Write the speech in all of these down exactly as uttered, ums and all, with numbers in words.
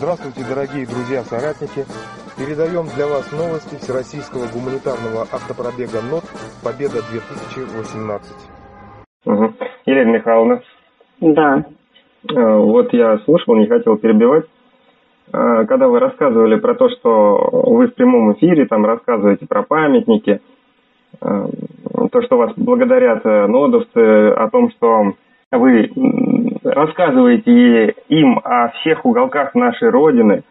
Здравствуйте, дорогие друзья-соратники! Передаем для вас новости Всероссийского гуманитарного автопробега НОТ «Победа-две тысячи восемнадцать». Угу. Елена Михайловна. Да. Вот я слушал, не хотел перебивать. Когда вы рассказывали про то, что вы в прямом эфире там рассказываете про памятники, то, что вас благодарят нодовцы, о том, что вы рассказываете им о всех уголках нашей Родины.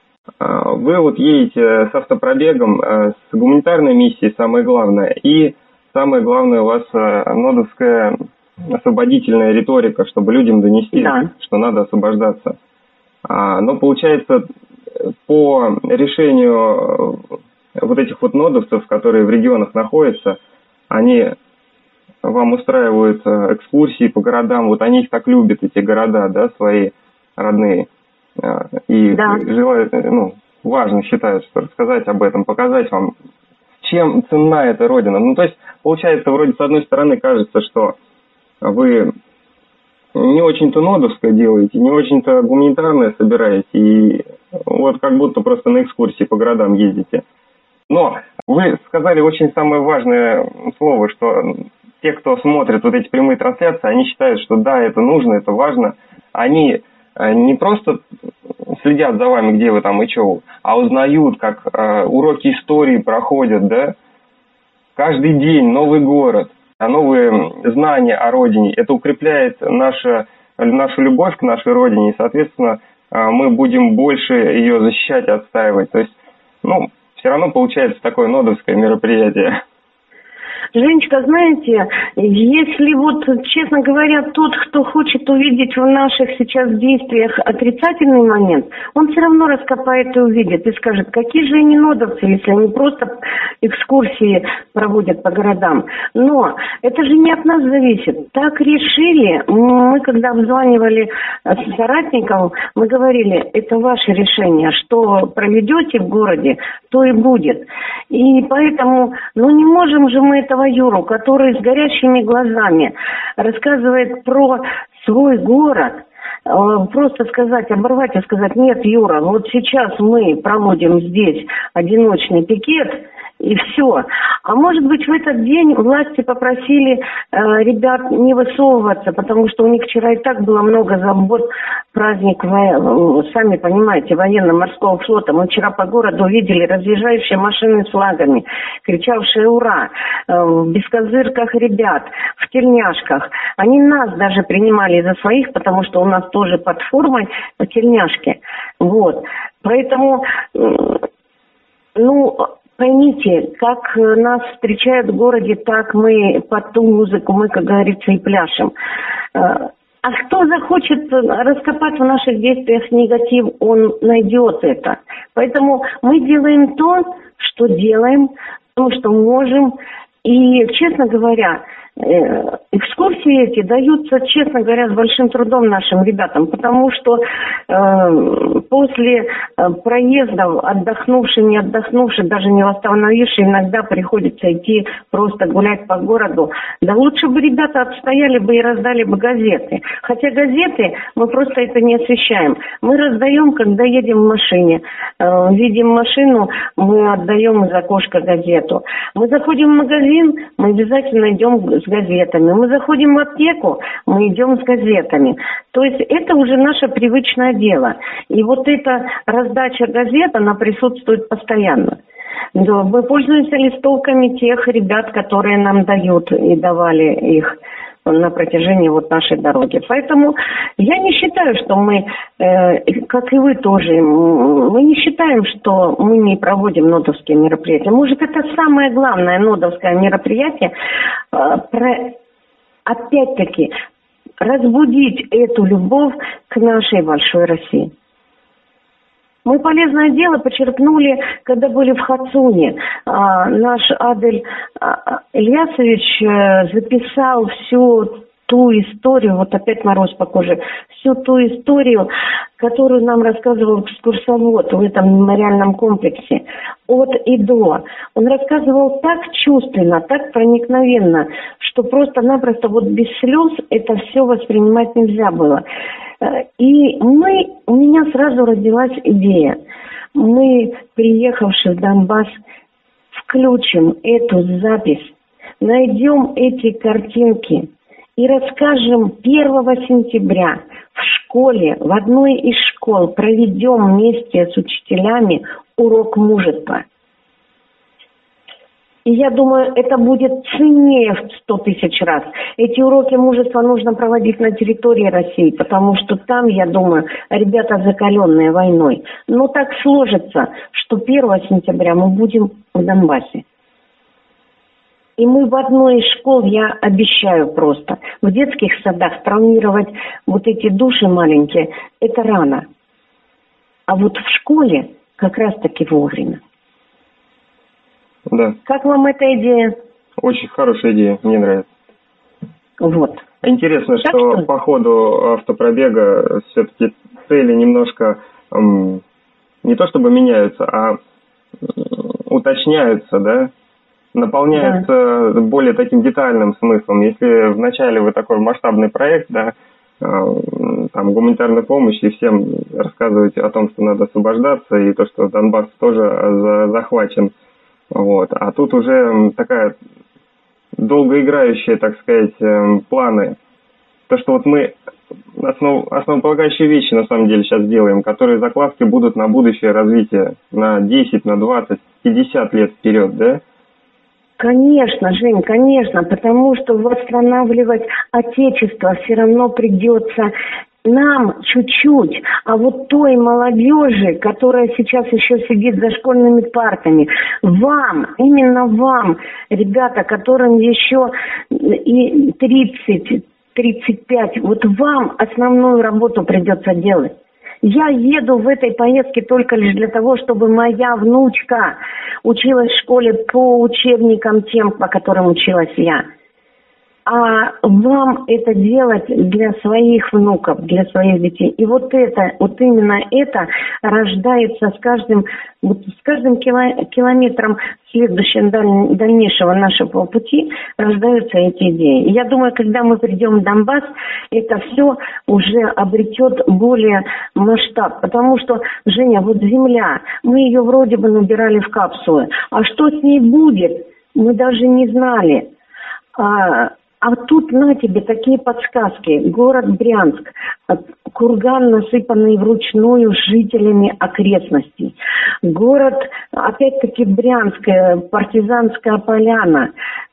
Вы вот едете с автопробегом, с гуманитарной миссией, самое главное, и самое главное у вас нодовская освободительная риторика, чтобы людям донести, да. что надо освобождаться. Но получается, по решению вот этих вот нодовцев, которые в регионах находятся, они вам устраивают экскурсии по городам, вот они их так любят, эти города, да, свои родные, и да. желают, ну, важно считают, что рассказать об этом, показать вам, чем ценна эта Родина. Ну, то есть, получается, вроде с одной стороны кажется, что вы не очень-то нодовское делаете, не очень-то гуманитарное собираете, и вот как будто просто на экскурсии по городам ездите. Но вы сказали очень самое важное слово, что те, кто смотрит вот эти прямые трансляции, они считают, что да, это нужно, это важно. Они не просто следят за вами, где вы там и что, а узнают, как э, уроки истории проходят, да, каждый день новый город, новые знания о родине. Это укрепляет наша, нашу любовь к нашей родине, и, соответственно, э, мы будем больше ее защищать и отстаивать. То есть, ну, все равно получается такое нодовское мероприятие. Женечка, знаете, если вот, честно говоря, тот, кто хочет увидеть в наших сейчас действиях отрицательный момент, он все равно раскопает и увидит, и скажет, какие же они нодовцы, если они просто экскурсии проводят по городам. Но это же не от нас зависит. Так решили, мы когда обзванивали соратников, мы говорили, это ваше решение, что проведете в городе, то и будет. И поэтому, ну не можем же мы этого Юру, который с горящими глазами рассказывает про свой город, просто сказать, оборвать и сказать, нет, Юра, вот сейчас мы проводим здесь одиночный пикет, и все. А может быть, в этот день власти попросили э, ребят не высовываться, потому что у них вчера и так было много забот, праздник, во... сами понимаете, военно-морского флота. Мы вчера по городу видели разъезжающие машины с флагами, кричавшие «Ура!», э, в бескозырках ребят, в тельняшках. Они нас даже принимали за своих, потому что у нас тоже под формой тельняшки. Вот. Поэтому, э, ну... Поймите, как нас встречают в городе, так мы под ту музыку, мы, как говорится, и пляшем. А кто захочет раскопать в наших действиях негатив, он найдет это. Поэтому мы делаем то, что делаем, потому что можем. И, честно говоря, экскурсии эти даются, честно говоря, с большим трудом нашим ребятам, потому что э, после э, проездов, отдохнувший, не отдохнувший, даже не восстановивший, иногда приходится идти просто гулять по городу. Да лучше бы ребята отстояли бы и раздали бы газеты. Хотя газеты, мы просто это не освещаем. Мы раздаем, когда едем в машине. Э, видим машину, мы отдаем из окошка газету. Мы заходим в магазин, мы обязательно идем с газетами. Мы заходим в аптеку, мы идем с газетами. То есть это уже наше привычное дело. И вот эта раздача газет, она присутствует постоянно. Мы пользуемся листовками тех ребят, которые нам дают и давали их на протяжении вот нашей дороги. Поэтому я не считаю, что мы, э, как и вы тоже, мы не считаем, что мы не проводим нодовские мероприятия. Может, это самое главное нодовское мероприятие, э, про, опять-таки, разбудить эту любовь к нашей большой России. Мы полезное дело почерпнули, когда были в Хацуне. А, наш Адель а, Ильясович а, записал всю ту историю, вот опять мороз по коже, всю ту историю, которую нам рассказывал экскурсовод в этом мемориальном комплексе, от и до. Он рассказывал так чувственно, так проникновенно, что просто-напросто вот без слез это все воспринимать нельзя было. И мы, у меня сразу родилась идея. Мы, приехавши в Донбасс, включим эту запись, найдем эти картинки и расскажем первого сентября в школе, в одной из школ, проведем вместе с учителями урок мужества. И я думаю, это будет ценнее в сто тысяч раз. Эти уроки мужества нужно проводить на территории России, потому что там, я думаю, ребята закаленные войной. Но так сложится, что первого сентября мы будем в Донбассе. И мы в одной из школ, я обещаю просто, в детских садах травмировать вот эти души маленькие, это рано. А вот в школе как раз-таки вовремя. Да. Как вам эта идея? Очень хорошая идея, мне нравится. Вот. Интересно, так что, что по ходу автопробега все-таки цели немножко эм, не то чтобы меняются, а уточняются, да? Наполняются да. более таким детальным смыслом. Если вначале вы такой масштабный проект, да, э, там гуманитарной помощи, всем рассказываете о том, что надо освобождаться, и то, что Донбасс тоже за, захвачен. Вот. А тут уже такая долгоиграющая, так сказать, планы. То, что вот мы основ, основополагающие вещи на самом деле сейчас делаем, которые закладки будут на будущее развитие, на десять, на двадцать, пятьдесят лет вперед, да? Конечно, Жень, конечно, потому что восстанавливать Отечество все равно придется нам чуть-чуть, а вот той молодежи, которая сейчас еще сидит за школьными партами, вам, именно вам, ребята, которым еще и тридцать, тридцать пять, вот вам основную работу придется делать. Я еду в этой поездке только лишь для того, чтобы моя внучка училась в школе по учебникам тем, по которым училась я. А вам это делать для своих внуков, для своих детей. И вот это, вот именно это рождается с каждым, вот с каждым километром следующего, дальнейшего нашего пути рождаются эти идеи. И я думаю, когда мы придем в Донбасс, это все уже обретет более масштаб. Потому что, Женя, вот земля, мы ее вроде бы набирали в капсулы. А что с ней будет, мы даже не знали. А, А тут на тебе такие подсказки. Город Брянск, курган, насыпанный вручную жителями окрестностей. Город, опять-таки, Брянск, партизанская поляна.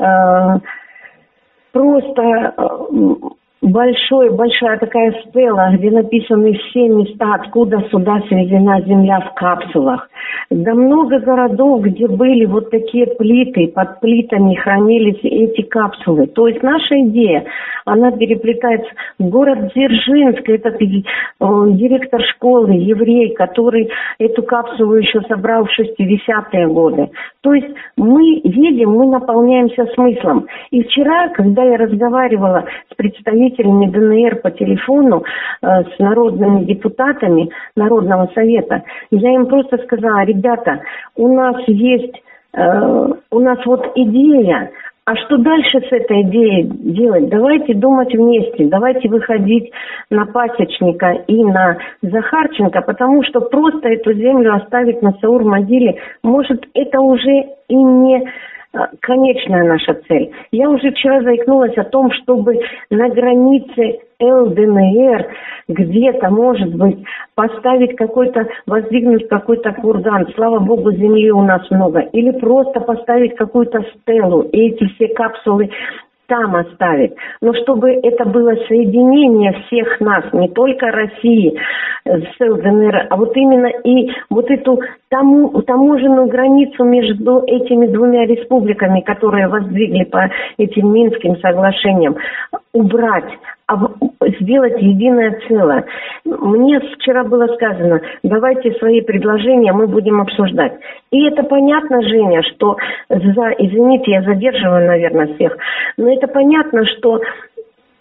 Просто большой, большая такая стела, где написаны все места, откуда сюда свезена земля в капсулах. Да много городов, где были вот такие плиты, под плитами хранились эти капсулы. То есть наша идея, она переплетается. Город Дзержинск, это директор школы, еврей, который эту капсулу еще собрал в шестидесятые годы. То есть мы едем, мы наполняемся смыслом. И вчера, когда я разговаривала с представителями ДНР по телефону, э, с народными депутатами Народного совета, я им просто сказала: ребята, у нас есть, э, у нас вот идея, а что дальше с этой идеей делать? Давайте думать вместе, давайте выходить на Пасечника и на Захарченко, потому что просто эту землю оставить на Саур-могиле, может, это уже и не конечная наша цель. Я уже вчера заикнулась о том, чтобы на границе ЛДНР где-то, может быть, поставить какой-то, воздвигнуть какой-то курган. Слава богу, земли у нас много. Или просто поставить какую-то стелу и эти все капсулы там оставить. Но чтобы это было соединение всех нас, не только России с ЛДНР, а вот именно и вот эту тому, таможенную границу между этими двумя республиками, которые воздвигли по этим Минским соглашениям, убрать, сделать единое целое. Мне вчера было сказано: давайте свои предложения, мы будем обсуждать. И это понятно, Женя, что за, извините, я задерживаю, наверное, всех, но это понятно, что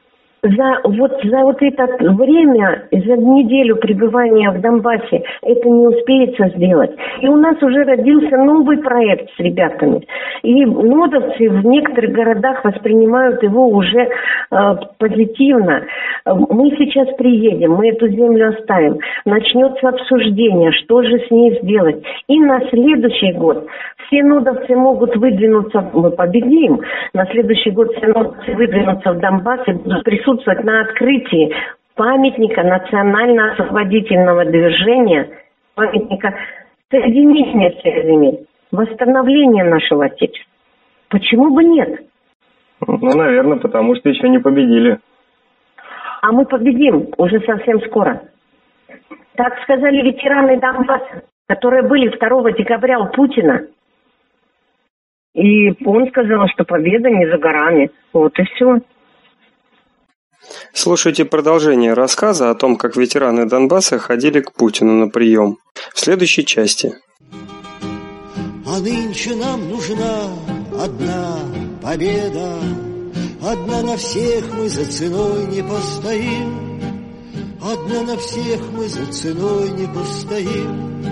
За вот, за вот это время, за неделю пребывания в Донбассе это не успеется сделать. И у нас уже родился новый проект с ребятами. И нодовцы в некоторых городах воспринимают его уже э, позитивно. Мы сейчас приедем, мы эту землю оставим. Начнется обсуждение, что же с ней сделать. И на следующий год все нодовцы могут выдвинуться, мы победим. На следующий год все нодовцы выдвинутся в Донбасс и будут присутствовать на открытии памятника национально-освободительного движения, памятника соединения всех земель, восстановления нашего Отечества. Почему бы нет? Ну, наверное, потому что еще не победили. А мы победим уже совсем скоро. Так сказали ветераны Донбасса, которые были второго декабря у Путина. И он сказал, что победа не за горами. Вот и все. Слушайте продолжение рассказа о том, как ветераны Донбасса ходили к Путину на прием в следующей части. А нынче нам нужна одна победа, одна на всех мы за ценой не постоим, одна на всех мы за ценой не постоим.